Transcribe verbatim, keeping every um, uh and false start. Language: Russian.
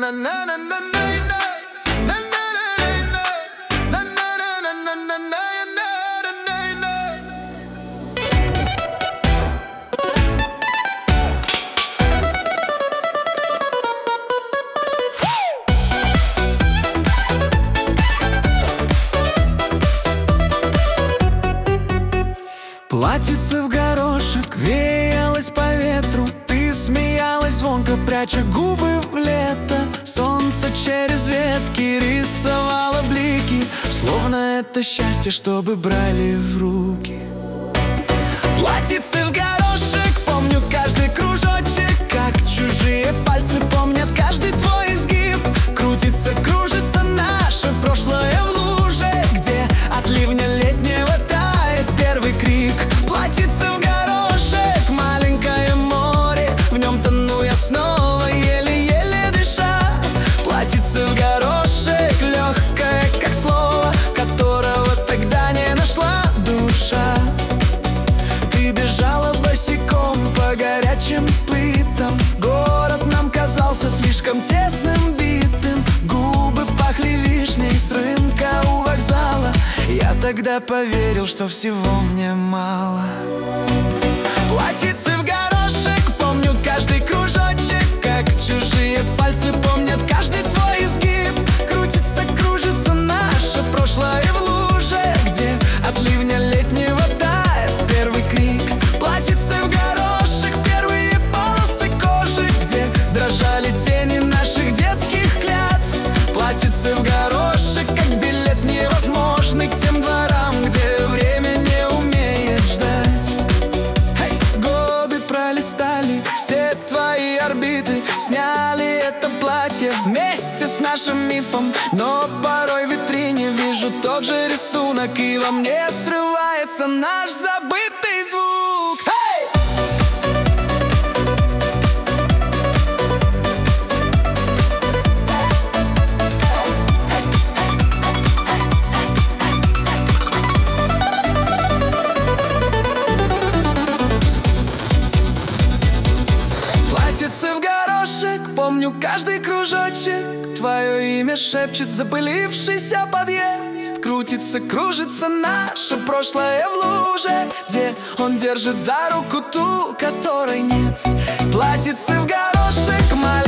Платьице в горошек веялось по ветру. Ты смеялась звонко, пряча губы в лето. Солнце через ветки рисовало блики, словно это счастье, чтобы брали в руки. Платьице в горошек, помню каждый кружочек, как чужие пальцы помнят каждый твой изгиб. Крутится, кружится наше прошлое в луже, где от ливня летнего тает первый крик. Платьице в горошек, маленькое море, в нем тону я снова, еле-еле дыша. Платьице в горошек, легкое, как слово, которого тогда не нашла душа. Ты бежала босиком по горячим плитам, город нам казался слишком тесным, битым. Губы пахли вишней с рынка у вокзала. Я тогда поверил, что всего мне мало. Платьице в горошек, помню каждый кружочек, как чужие пальцы помнят каждый твой изгиб. Крутится, кружится наше прошлое в луже, где от ливня летнего тает первый крик. Платьице в горошек, первые полосы кожи, где дрожали тени наших детских клятв. Платьице в горошек, как билет невозможный к тем дворам, где время не умеет ждать. Hey! Годы пролистали все твои орбиты, сняли это платье вместе с нашим мифом. Но порой в витрине вижу тот же рисунок, и во мне срывается наш забытый звук. Hey! Платьице в горошек, помню каждый кружочек, твое имя шепчет запылившийся подъезд. Крутится, кружится наше прошлое в луже, где он держит за руку ту, которой нет. Платьице в горошек, маленький